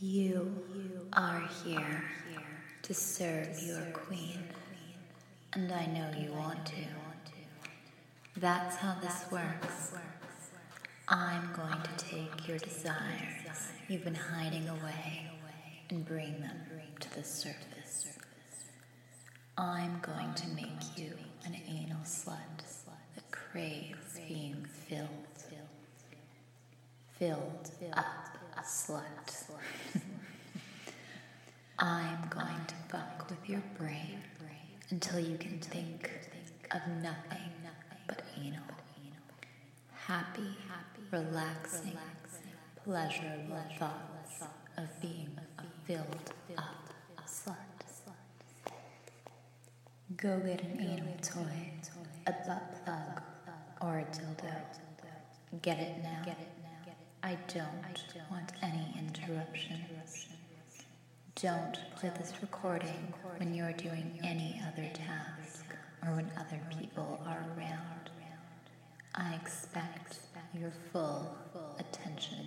You are here to serve your queen, and I know you want to. That's how this works. I'm going to take your desires you've been hiding away and bring them to the surface. I'm going to make you an anal slut that craves being filled up a slut. I'm going to fuck with your brain until you can think of nothing but anal. Happy, relaxing, pleasurable thoughts of being a filled up slut. Go get an anal toy, a butt plug, or a dildo. Get it now. I don't want any interruptions. Don't play this recording when you're doing any other task or when other people are around. I expect your full attention.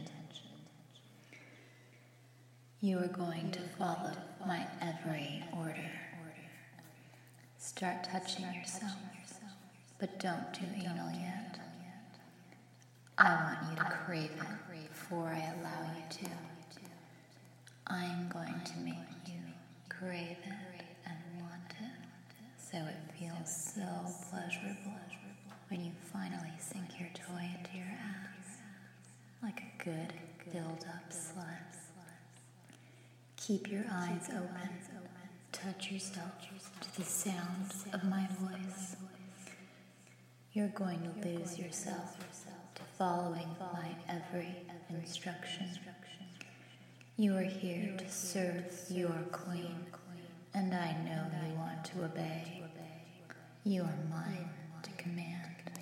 You are going to follow my every order. Start touching yourself, but don't do anal yet. I want you to crave it before I allow you to. I'm going to make you crave it and want it, so it feels so pleasurable when you finally sink your toy into your ass, like a good build-up slut. Keep your eyes open. Touch yourself to the sound of my voice. You're going to lose yourself to following my every instruction. You are here to serve your queen, and I know you want to obey. You are mine to command.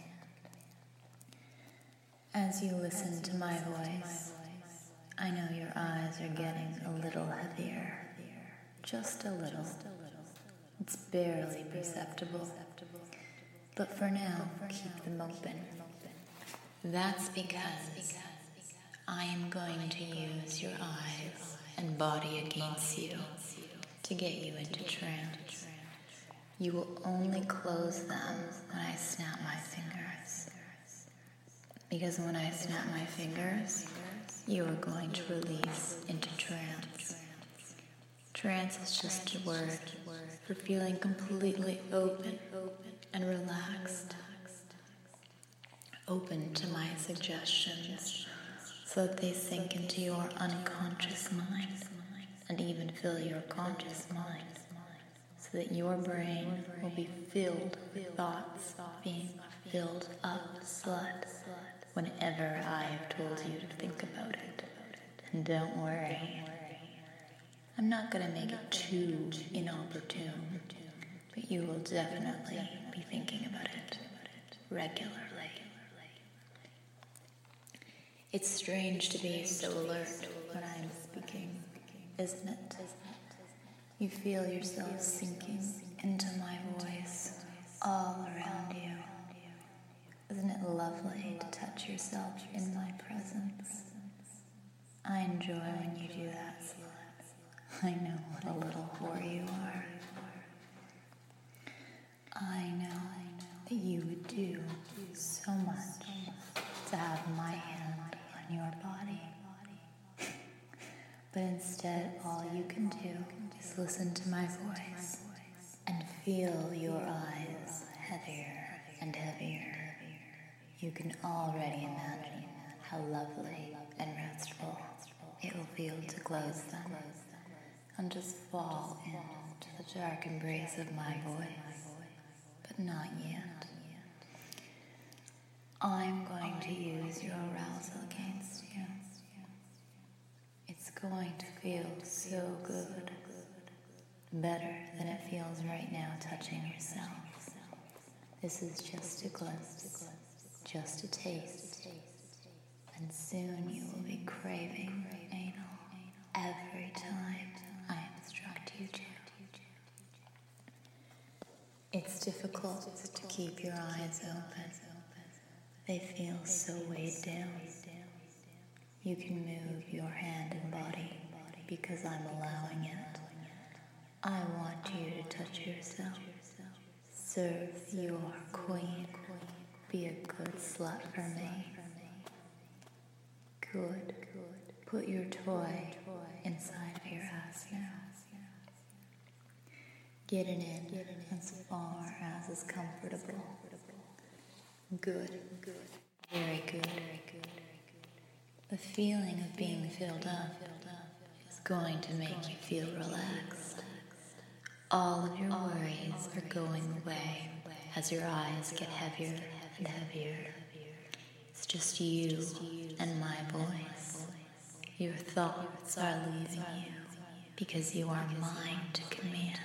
As you listen to my voice, I know your eyes are getting a little heavier. Just a little. It's barely perceptible. But for now, keep them open. That's because I am going to use your eyes and body against you to get you into trance. You will only close them when I snap my fingers. Because when I snap my fingers, you are going to release into trance. Trance is just a word for feeling completely open and relaxed. Open to my suggestions so that they sink into your unconscious mind and even fill your conscious mind so that your brain will be filled with thoughts being filled up slut whenever I have told you to think about it. And don't worry, I'm not going to make it too inopportune, but you will definitely be thinking about it regularly. It's strange to be so alert when I am speaking, isn't it? You feel yourself sinking into my voice all around you. Isn't it lovely to touch yourself in my presence? I enjoy when you do that, slut. I know what a little whore you are. I know that you would do so much to have my hand on your body. But instead, all you can do is listen to my voice and feel your eyes heavier and heavier. You can already imagine how lovely and restful it will feel to close them and just fall into the dark embrace of my voice. But not yet. I'm going to use your arousal against you. It's going to feel so good. Better than it feels right now touching yourself. This is just a glimpse, just a taste. And soon you will be craving anal every time I instruct you to. It's difficult to keep your eyes open. They feel so weighed down. You can move your hand and body because I'm allowing it. I want you to touch yourself. Serve your queen. Be a good slut for me. Good. Put your toy inside of your ass now. Get it in as far as is comfortable. Good. Very good. The feeling of being filled up is going to make you feel relaxed. All of your worries are going away as your eyes get heavier and heavier. It's just you and my voice. Your thoughts are leaving you because you are mine to command.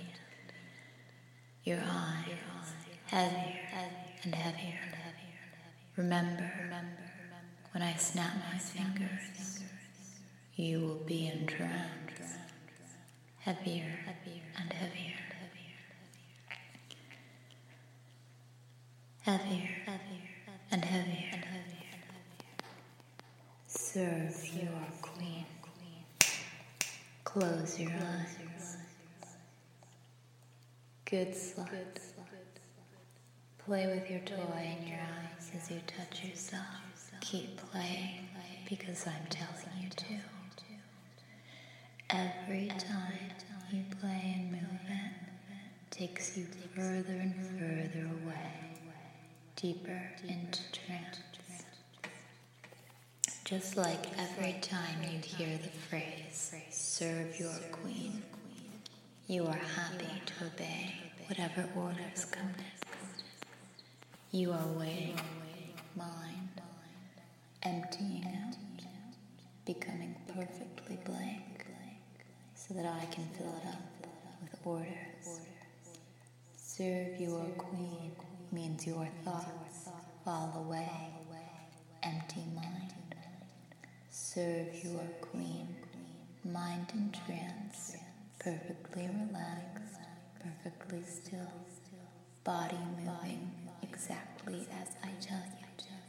Your eyes heavier and heavier. Remember, when I snap my fingers, you will be entranced. Heavier and heavier. Heavier and heavier. Serve your queen. Close your eyes. Good slut. Play with your toy in your eyes as you touch yourself. Keep playing because I'm telling you to. Every time you play and move it takes you further and further away, deeper into trance. Just like every time you hear the phrase, serve your queen, you are happy to obey whatever orders come next. You are weighing mind, emptying out, becoming perfectly blank, so that I can fill it up with orders. Serve your queen means your thoughts fall away, empty mind. Serve your queen, mind in trance, perfectly relaxed, perfectly still, body moving exactly as I tell you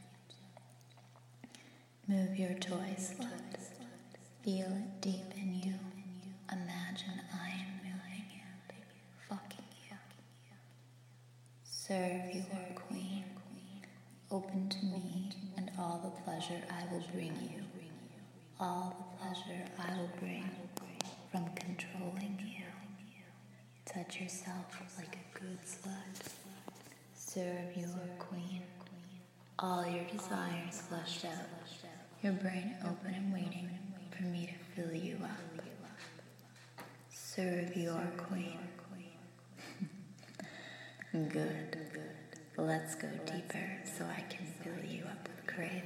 to. Move your toy slut. Feel it deep in you. Imagine I am moving it, fucking you. Serve your queen. Open to me and all the pleasure I will bring you. All the pleasure I will bring from controlling you. Touch yourself like a good slut. Serve your queen. All your desires flushed out. Your brain open and waiting for me to fill you up. Serve your queen. Good. Let's go deeper so I can fill you up with craving.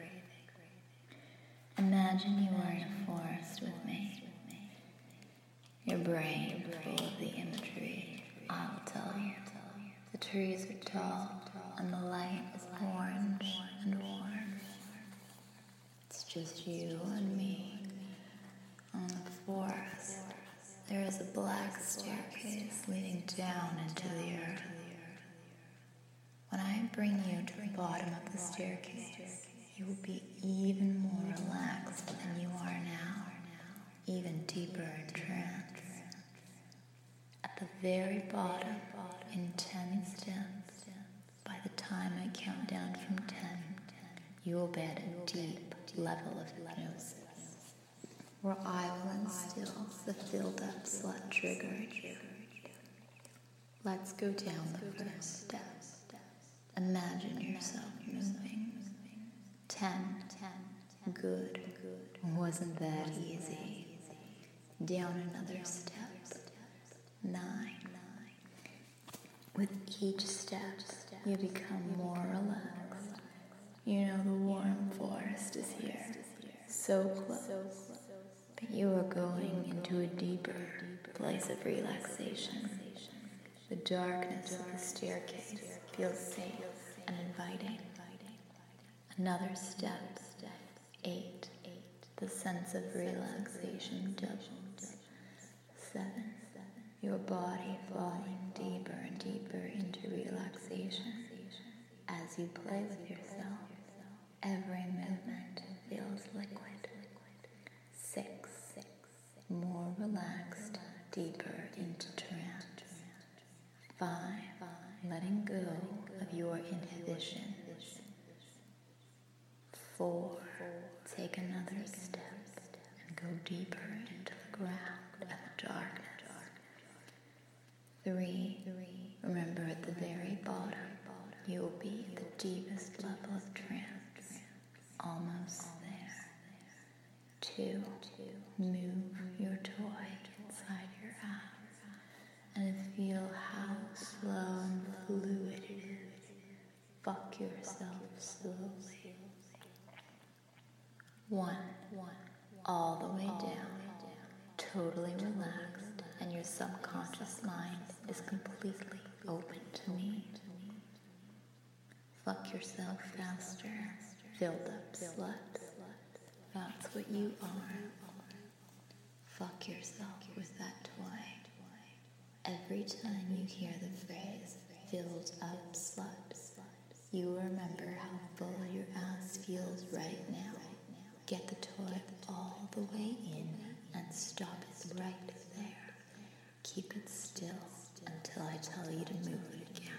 Imagine you are in a forest with me. Your brain full of the imagery. I will tell you. The trees are tall and the light is orange and warm. It's just you and me on the forest. There is a black staircase leading down into the earth. When I bring you to the bottom of the staircase, you will be even more relaxed than you are now, even deeper in trance. At the very bottom, in 10 steps, by the time I count down from 10, you will be at a deep level of hypnosis, where I will instill the filled up slut trigger in you. Let's go down the first step. Imagine yourself moving. 10. Good. Wasn't that easy? Down another step. 9. With each step, you become more relaxed. You know the warm forest is here, so close. But you are going into a deeper place of relaxation. The darkness of the staircase feels safe and inviting. Another step, 8. The sense of relaxation doubles. 7. Your body falling deeper and deeper into relaxation. As you play with yourself, every movement feels liquid. 6. relaxed deeper into trance. 5. Letting go of your inhibitions. 4. Take another step and go deeper into the ground and the darkness. 3. Remember at the very bottom, you will be at the deepest level of trance, almost there. 2. Move your toy inside your ass and feel how slow and fluid it is. Fuck yourself slowly. 1. All the way down, totally relaxed, and your subconscious mind is completely open to me. Fuck yourself faster, filled up slut. That's what you are. Fuck yourself with that toy. Every time you hear the phrase, filled up slut, you remember how full your ass feels right now. Get the toy all the way in and stop it right there. Keep it still until I tell you to move it again.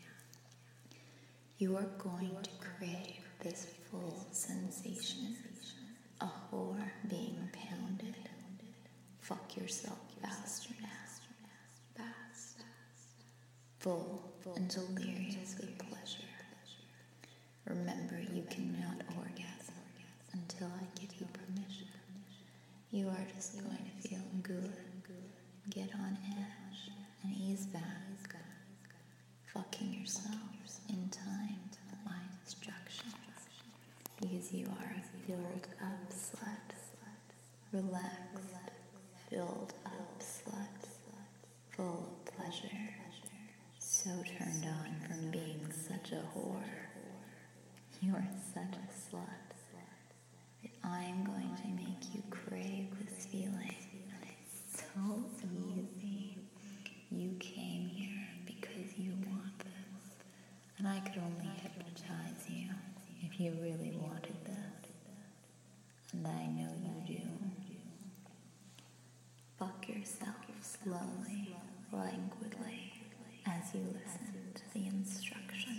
You are going to crave this full sensation, a whore being pounded. Fuck yourself faster now. Fast. Full and delirious with pleasure. Remember, you cannot orgasm until I give you permission. You are just going to feel good, get on edge, and ease back, fucking yourselves in time to my instructions, because you are a filled up slut, relaxed, filled up slut, full of pleasure, so turned on from being such a whore. You are such a slut that I am going to make you crave this feeling, and it's so easy. You came here because you want this, and I could only hypnotize you if you really wanted this, and I know you do. Fuck yourself slowly, languidly, as you listen to the instructions.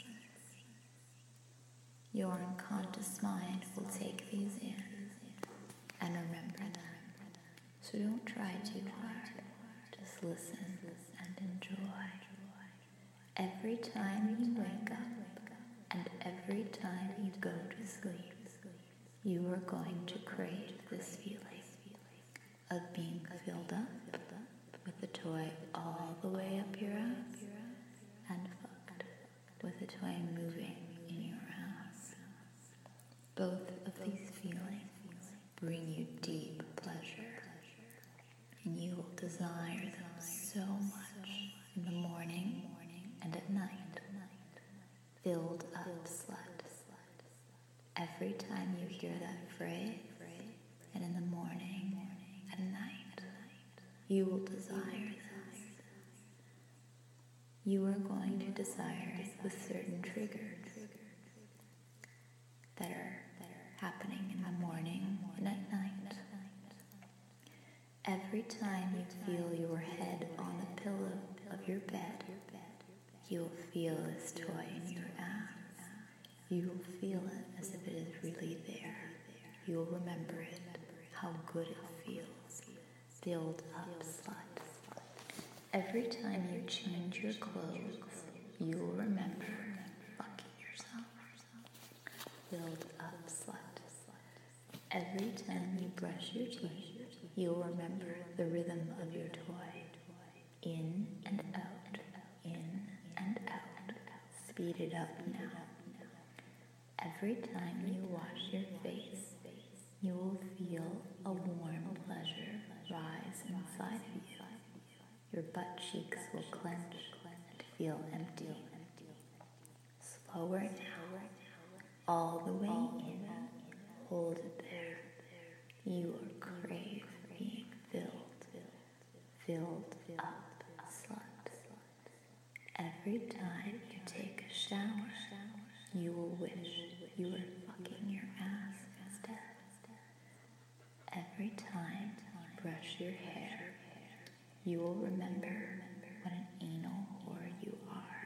Your unconscious mind will take these in and remember them. So don't try too hard. Just listen and enjoy. Every time you wake up and every time you go to sleep, you are going to crave this feeling of being filled up with the toy all the way up your ass and fucked with the toy moving in your ass. Both of these feelings bring you deep pleasure, and you will desire them so much in the morning and at night. Filled up slut. Every time you hear that phrase, and in the morning and night, you will desire this. You are going to desire it with certain triggers that are happening in the morning and at night. Every time you feel your head on the pillow of your bed, you will feel this toy in your ass. You will feel it as if it is really there. You will remember it, how good it feels. Filled up slut. Every time you change your clothes, you will remember fucking yourself. Filled up slut. Every time you brush your teeth, you will remember the rhythm of your toy. In and out, in and out. Speed it up now. Every time you wash your face, you will feel a warm pleasure rise inside of you. Your butt cheeks will clench and feel empty. Slower now, all the way in. Hold it there. You are crave being filled up slut. Every time you take a shower, you will wish you were fucking your ass instead. Every time you brush your your hair, you will remember what an anal whore you are.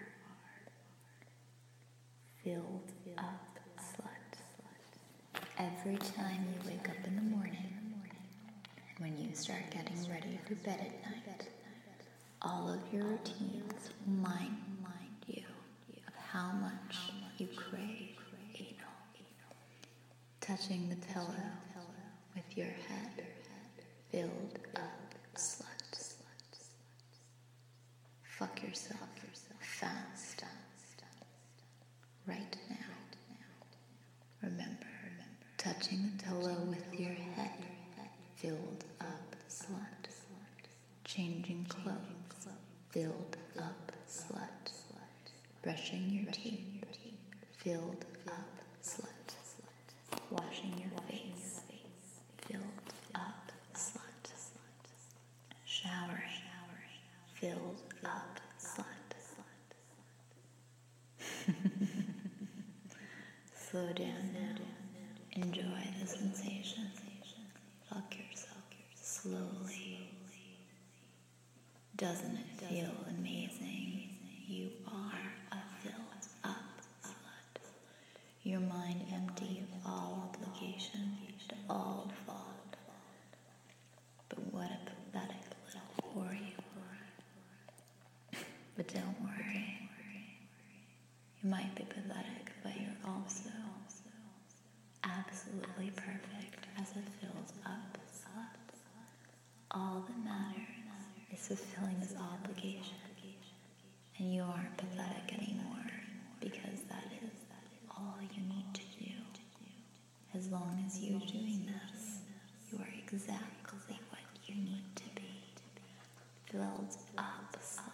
Filled up slut. Every time you wake up in the morning, and when you start getting ready for bed at night, all of your routines remind you of how much you crave anal. Touching the pillow with your head, filled up slut. Fuck yourself fast. Right now. Remember, touching the pillow with your head, filled up slut. Changing clothes, filled up slut. Brushing your teeth, filled up slut. Washing your face, filled up slut. Showering, filled up slut. Slow down now. Enjoy the sensation. Fuck yourself slowly. Doesn't it feel amazing? You are a filled up slut. Your mind empty of all obligation and all fault. But what a pathetic little whore you are. But don't worry. You might be pathetic, but you're also absolutely perfect as a filled up slut. All that matters is fulfilling this obligation. And you aren't pathetic anymore, because that is all you need to do. As long as you're doing this, you are exactly what you need to be. Filled up slut.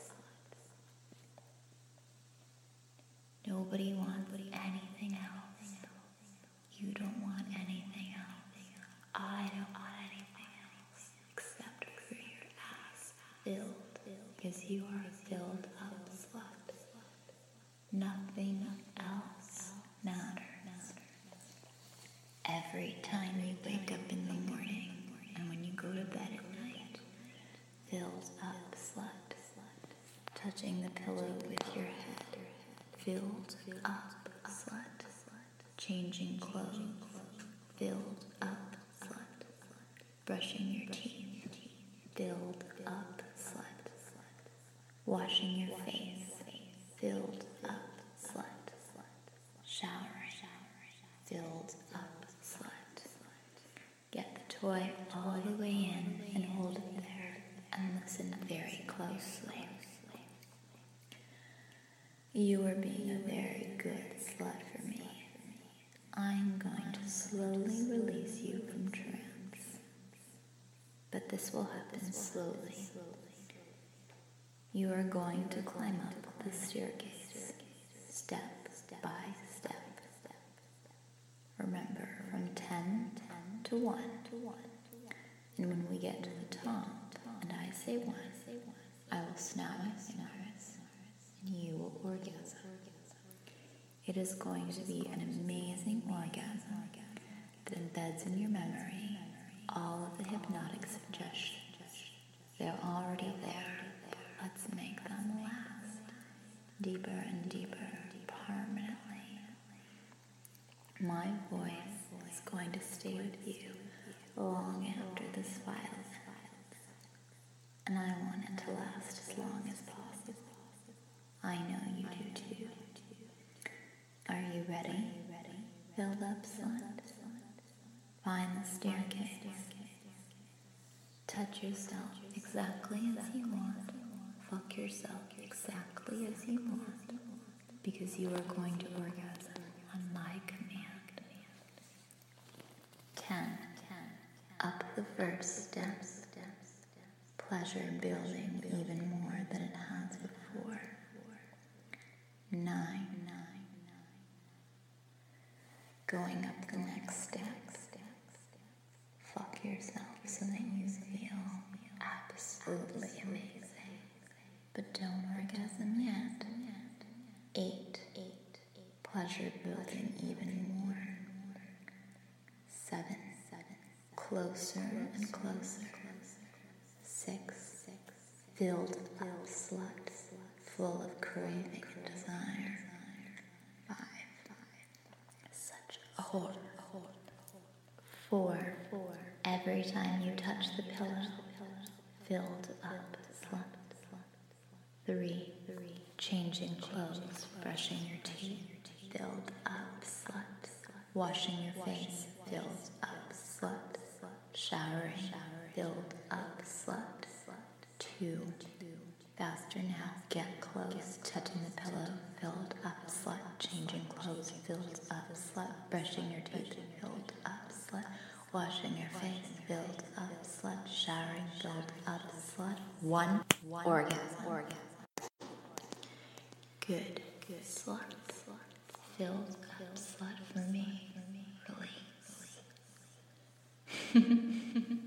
Nobody wants anything else. You don't want anything else. I don't want anything else except for your ass filled, because you are a filled up slut. Nothing else matters. Every time you wake up in the morning and when you go to bed at night, filled up slut. Touching the pillow with your head, filled up slut. Changing clothes, filled up slut. Brushing your teeth, filled up slut. Washing your face, filled up slut. Showering, filled up slut. Get the toy all the way in and hold it there and listen very closely. You are being a very good slut for me. I'm going to slowly release you from trance. But this will happen slowly. You are going to climb up the staircase, step by step. Remember, from 10 to 1. And when we get to the top, and I say 1, I will snap my fingers, and you will orgasm. It is going to be an amazing orgasm that embeds in your memory all of the hypnotic suggestions. They're already there. Let's make them last deeper and deeper, permanently. My voice is going to stay with you long after this file ends, and I want it to last as long as possible. I know you do too. Are you ready? Filled up slut. Find the staircase. Touch yourself exactly as you want. Fuck yourself exactly as you want. Because you are going to orgasm on my command. 10. Up the first step. Pleasure building even more than it has before. 9. Going up the next step. Fuck yourself so that you feel absolutely amazing. But don't orgasm yet. 8. Pleasure building even more. 7. Closer and closer. 6. Filled up slut, full of craving and desire. 5. Such a whore. 4. Every time you touch the pillow, filled up slut. 3. Changing clothes, brushing your teeth, filled up slut. Washing your face, filled up slut. Showering, filled up slut. 2. Faster now, get close, touching the pillow, filled up slut. Changing clothes, filled up slut. Brushing your teeth, filled up slut. Washing your face, filled up slut. Showering, filled up slut. 1. Orgasm. Good. Slut. Filled up slut for me. Release.